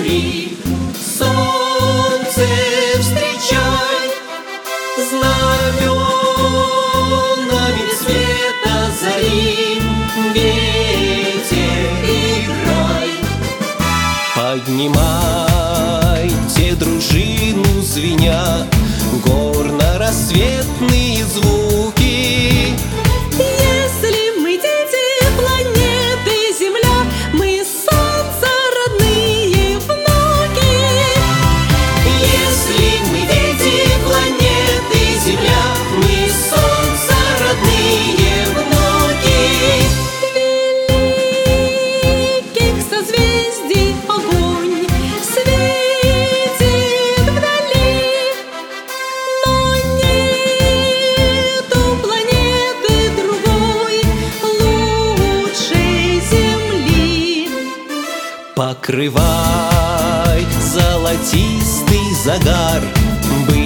земли. Солнце встречай знаменами цвета зари, ветер играй. Поднимайте дружину, звеня горно-рассветные звуки. Если мы дети планеты Земля, мы солнца родные внуки. Если мы дети планеты Земля, мы солнца родные внуки. Великих созвездий огонь светит вдали, но нету планеты другой лучшей Земли. Покрывай золотистый загар